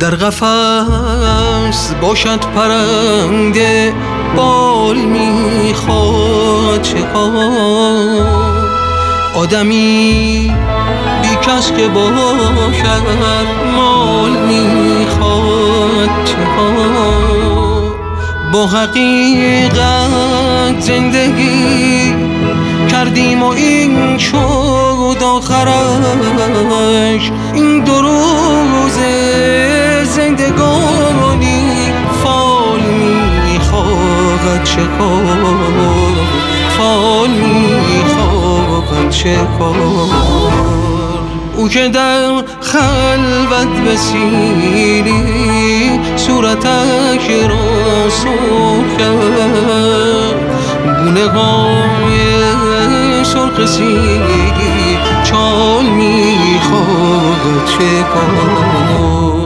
در قفس باشد پرنده بال میخواد چه کار؟ آدمی بی کس که باشد مال میخواد چه کار؟ با حقیقت زندگی کردیم و این شد آخرش. این 2 روز زندگانی فال میخواهد چه کار؟ فال میخواهد چه کار؟ او که در خلوت به سیری صورتش را سرخ کرد، گونه های سرخ سیری چال میخواهد چه کار؟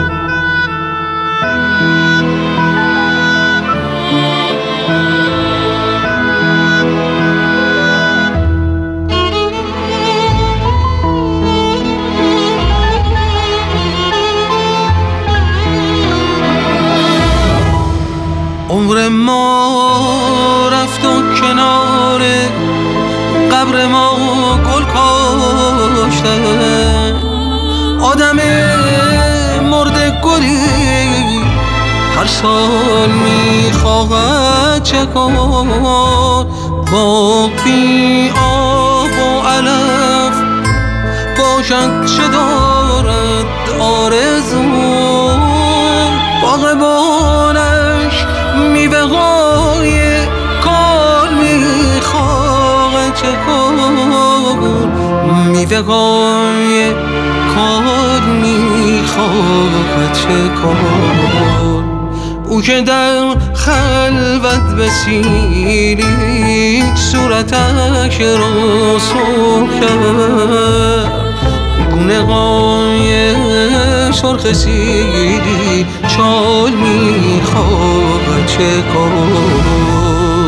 عمر ما رفت و کنار قبر ما گل کاشتن، آدم مرده گلی هر سال میخواهد چه کار؟ باغ بی آب و علف باشد چه دارد آرزو؟ باغبانش میوه های کار میخواهد چه کار؟ میوه های کار میخواهد چه کار؟ او که در خلوت به سیری صورتش را سرخ کرد، گونه های سرخ سیری چال میخواهد چه کار؟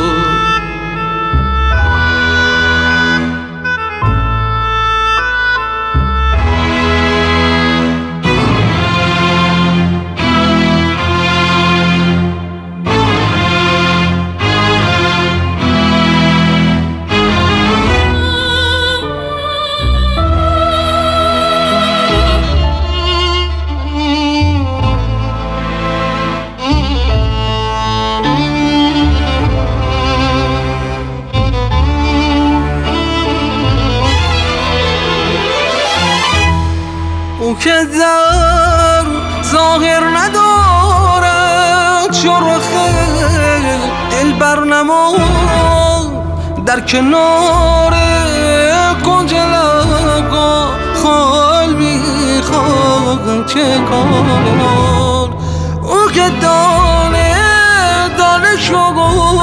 او که در ظاهر ندارد شرخ دل برنماد، در کنار کنج لبا خال میخواد چه کار؟ او که دانه دانه شد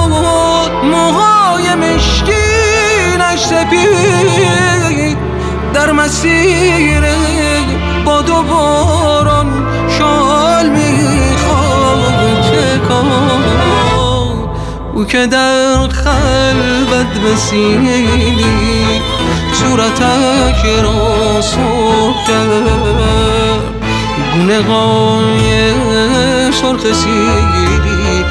موهای مشکینش سپید، در مسیر باد و باران شال میخواد چه کار؟ او که در خلوت به سیری صورتش را سرخ کرد، گونه های سرخ سیری